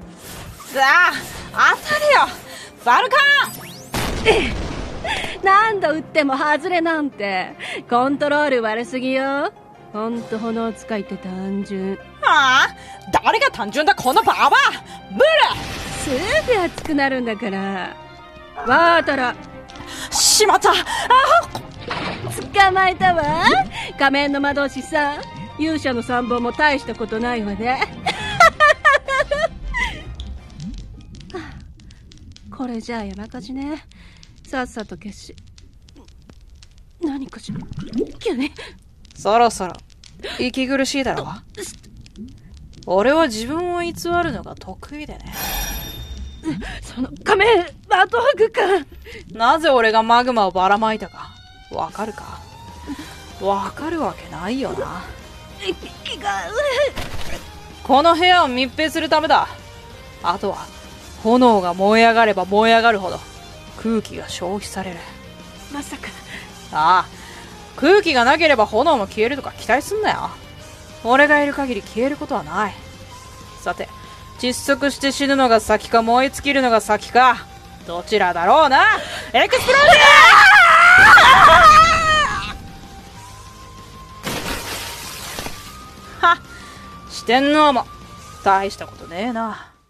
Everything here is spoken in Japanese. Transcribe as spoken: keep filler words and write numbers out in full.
さあ当たれよファルカン何度撃っても外れなんてコントロール悪すぎよ。ほんと炎使いって単純。 はあ、誰が単純だこのババア。ブルすぐ熱くなるんだから。ワートラしまった。あ捕まえたわ。仮面の魔導士さん、勇者の参謀も大したことないわね。これじゃあ山火事ね。さっさと消し。何かしら急に。 そろそろ息苦しいだろう。俺は自分を偽るのが得意でね。 その仮面バトハグか。 なぜ俺がマグマをばらまいたかわかるか。わかるわけないよな。 息がこの部屋を密閉するためだ。あとは炎が燃え上がれば燃え上がるほど空気が消費される。 まさか。 ああ、空気がなければ炎も消えるとか期待すんなよ。俺がいる限り消えることはない。さて、窒息して死ぬのが先か燃え尽きるのが先か、どちらだろうな。エクスプロージョンはっ、四天王も大したことねえな。